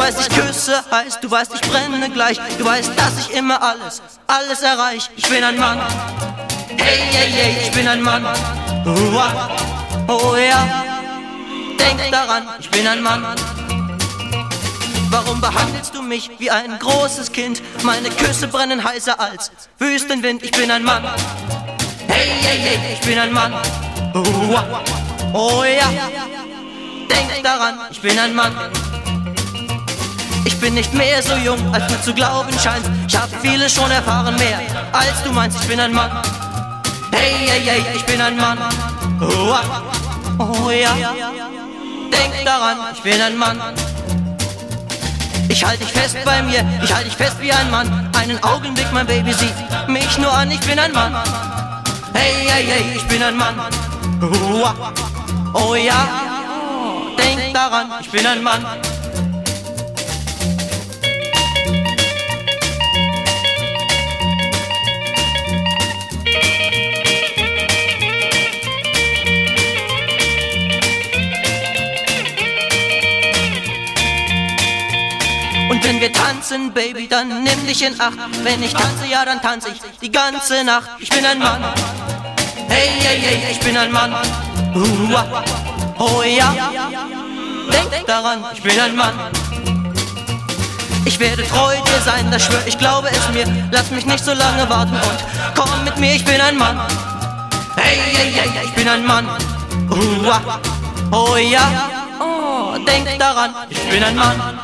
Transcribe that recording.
weißt, ich küsse heiß, du weißt, ich brenne gleich. Du weißt, dass ich immer alles erreich. Ich bin ein Mann, hey, hey, hey, ich bin ein Mann. Oh ja, denk daran, ich bin ein Mann. Warum behandelst du mich wie ein großes Kind? Meine Küsse brennen heißer als Wüstenwind. Ich bin ein Mann, hey, hey, hey, ich bin ein Mann. Oh ja, denk daran, ich bin ein Mann. Ich bin nicht mehr so jung, als du zu glauben scheinst. Ich hab vieles schon erfahren, mehr als du meinst. Ich bin ein Mann, hey, hey, hey, ich bin ein Mann. Oh ja, denk daran, ich bin ein Mann. Ich halte dich fest bei mir, ich halte dich fest wie ein Mann. Einen Augenblick, mein Baby, sieh mich nur an, ich bin ein Mann. Hey, hey, hey, ich bin ein Mann. Oh ja, denk daran, ich bin ein Mann. Und wenn wir tanzen, Baby, dann nimm dich in Acht. Wenn ich tanze, ja, dann tanze ich die ganze Nacht. Ich bin ein Mann, hey, hey, hey, ich bin ein Mann. Oh ja, denk daran, ich bin ein Mann. Ich werde treu dir sein, das schwör ich, glaube es mir. Lass mich nicht so lange warten und komm mit mir, ich bin ein Mann. Hey, hey, hey, ich bin ein Mann. Oh ja, denk daran, ich bin ein Mann.